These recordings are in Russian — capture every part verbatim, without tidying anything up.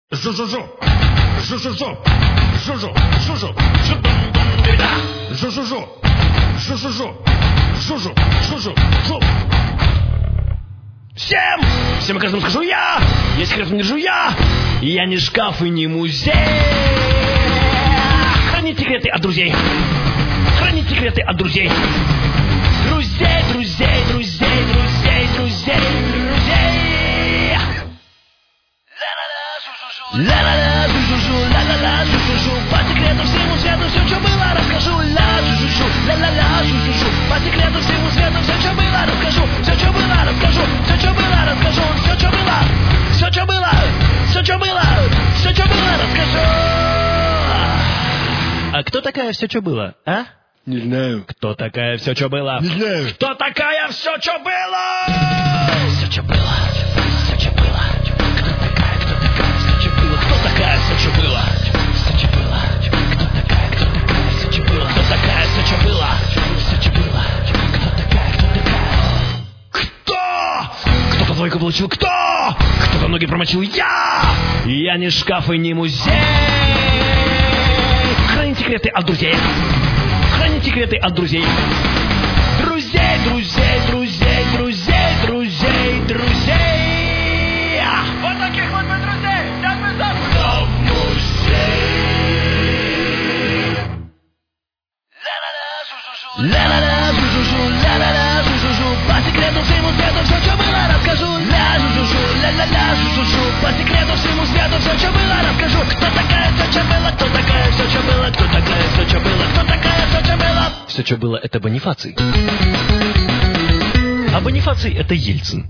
Жу-жу-жу, жу-жу-жу, жу-жу, жу-жу, жу-жу-жу, жу-жу-жу, жу-жу, жу-жу, жу. Всем, всем и каждому скажу я, я секретно не жуя, я не шкаф и не музей. Хранить секреты от друзей, хранить секреты от друзей. Друзей, друзей, друзей, друзей, друзей, друзей. Ла-ла-ла, жу-жу-жу, ла-ла-ла, жу-жу-жу. По секрету всему свету все, что было, расскажу. Ла, жу-жу-жу, ла-ла-ла, жу-жу-жу. По секрету всему свету все, что было, расскажу. Все, что было, расскажу. Все, что было, расскажу. Все, что было, все, что было, все, что было, все, что было, расскажу. А кто такая все, что было, а? Не знаю. Кто такая все, что было? Не знаю. Кто такая все, что было? Все, что было, все, что было. Кто такая, кто такая, все, что было? Кто такая, все, что было? Все, что было. Кто такая, кто такая, все, что было? Кто такая, все, что было? Все, что было. Кто такая, кто такая? Кто? Кто-то двойку получил, кто? Кто-то ноги промочил, я! Я не шкаф и не музей. Хранить секреты от друзей. Хранить секреты от друзей. Друзей, друзей, друзей, друзей, друзей, друзей. Вот таких вот мы друзей. Сейчас мы завтра в музей. Ла-ла-ла, жу-жу-жу, ла-ла-ла, жу-жу-жу, ла-ла-ла, жу-жу-жу. По секрету всему свету все, что было, расскажу. Ла, жу-жу-жу, ла-ла-ла, жу-жу-жу. По секрету всему свету все, что было, расскажу. Кто такая, все, что было, кто такая, все, что было, кто такая, все, что было, кто такая, все, что было. Все, что было, это Бонифаций. А Бонифаций — это Ельцин.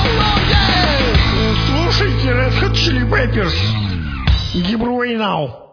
Слушайте, Red Hot Chili Peppers. Give away now.